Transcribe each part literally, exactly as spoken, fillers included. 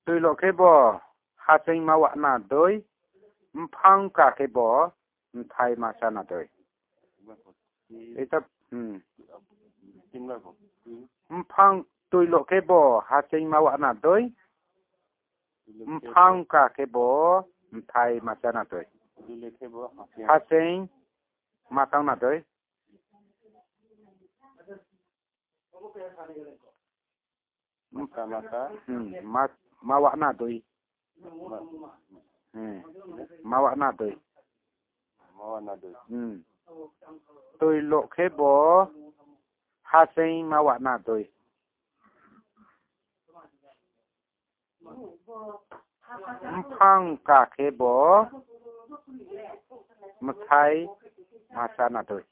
tôi lo cái bò hạt sinh mà vợ na tới phăng cả cái bò thay mà sao na tới ấy tập phăng tôi lo cái bò hạt sinh mà vợ na tới phăng cả cái bò thay mà sao na tới hạt sinh mà sao na tới mà mà vợ na tới mà vợ na tới tôi lộ cái bò hạt sinh mà vợ na tới phăng cả cái bò mà thay mà sao na tới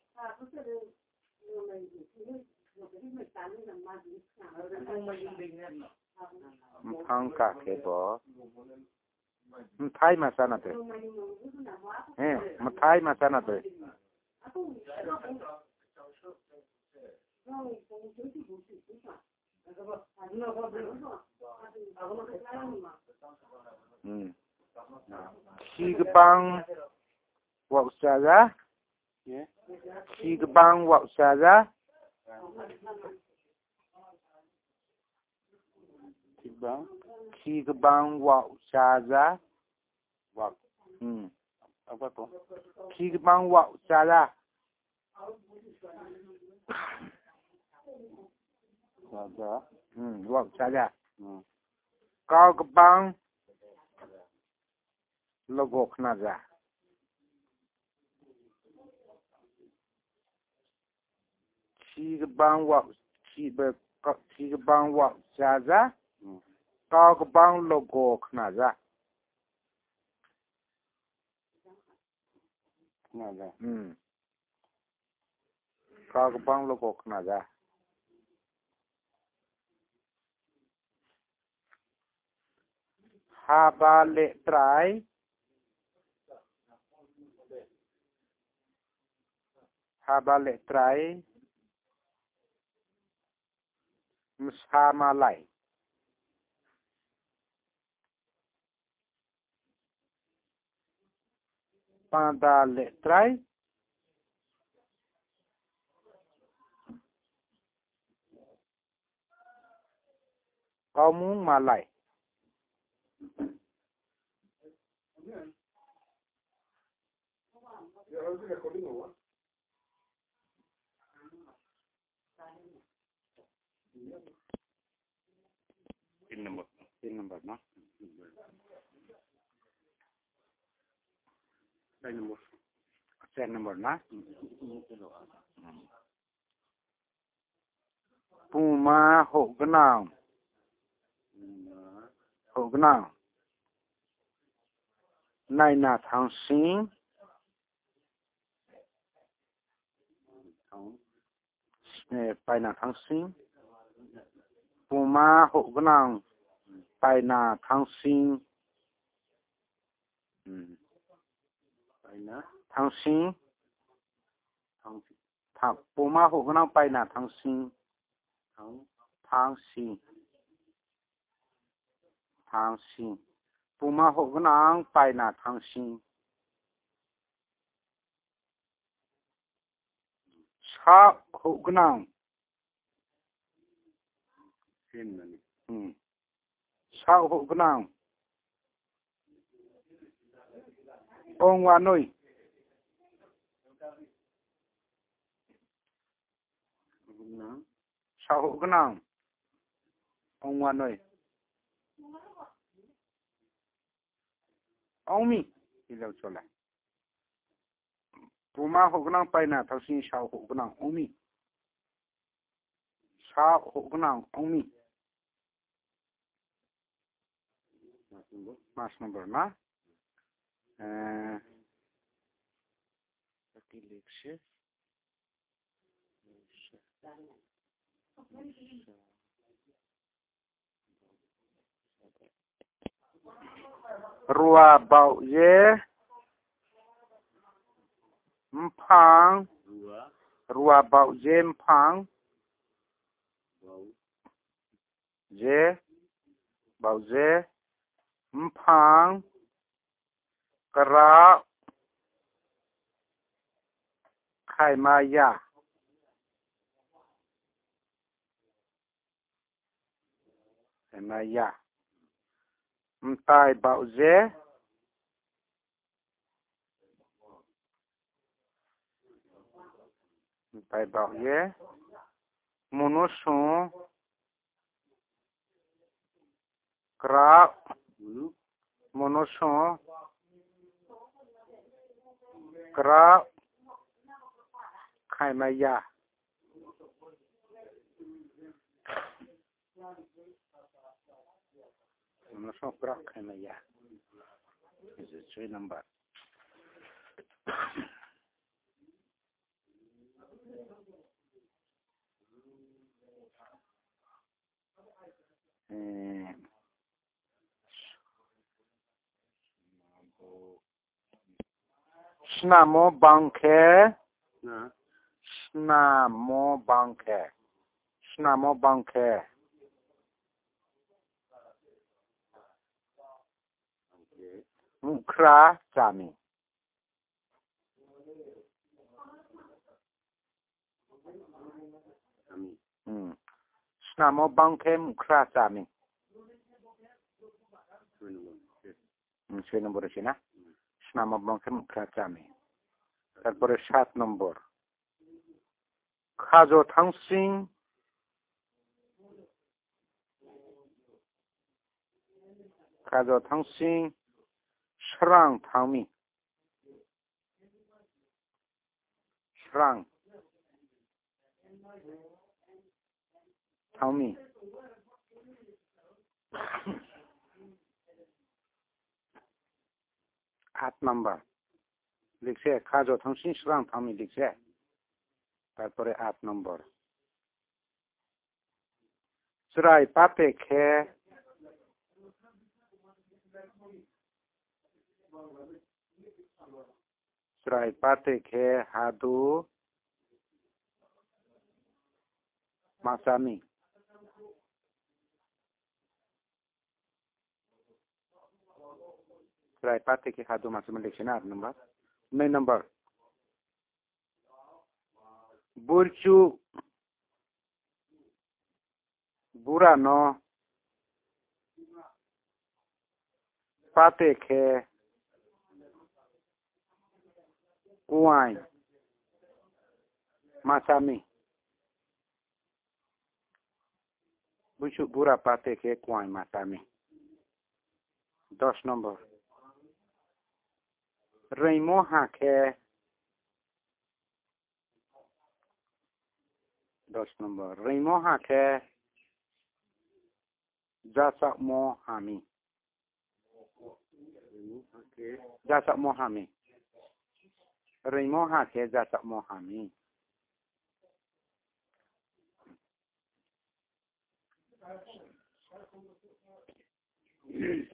phăng cả cái bò thay mà sao na tới mà thay mà sao na tới khi cái băng vào xa ra khi cái băng vào xa ra khi cái băng vào xa ra khi cái băng vào xa ra vào xa ra cao cái băng logo khna ra khi cái băng vào khi cái khi cái băng vào xa ra cao cái băng logo khna ra cao cái băng logo khna ra ha ba lệ trai ha ba lệ trai msa ma lại pada lệ trai kamu ma lại pin number pin number nó đây number sen number nó puma hộ cái nào hộ cái nào này là tháng sinh bài là tháng sinh puma hộ cái nào bài là tháng sinh tháng sinh tháng puma hộ cái nào bài là tháng sinh tháng sinh tháng sinh puma hộ cái nào bài là tháng sinh sa hộ cái nào sa hộ cái nào ông hoa nuôi sa hộ cái nào ông hoa nuôi ông mi đi đâu cho lại puma hộ cái nào bài là tháng sinh sa hộ cái nào ông mi sa hộ cái nào ông mi mas number na aqui lexe rùa bạo dê phang rùa bạo dê phang dê bạo dê มพังกระไข่มายาไข่มายามตายเบาเจมตายเบาเจมนุษย์กระมนุษย์กระไข่มายามนุษย์กระไข่มายา is a three number เอ่อสนามบังแคนะสนามบังแคสนามบังแคมุขราจามีอืมสนามบังแคมุขราจามีอืมছয় নম্বর আছে নাสนามบังแคมุขราจามีতারপরে সাত নম্বর খাজো থাংসিং খাজো থাংসিং স্রাং থামি স্রাং থামি আট নাম্বার লিখছে খাজো থাংসিং স্রাং থামি লিখছে তারপরে আট নম্বর চুরাই পাতে খে চুরাই পাতে খে হাদু মাসামি চুরাই পাতে খে হাদু মাসামি লিখছে না আট নম্বর নয় নম্বর বুরচু বুড়ানো পাতে খে কুয়াই মাসামি বুঝু বুড়া পাতে খে কুয়াই মাসামি দশ নম্বর রেমো হাঁখে দশ নম্বর রেমো হাঁখে জাসাক মো হামি জাসাক মো হামি রেমো হাঁখে জাসাক মো হামি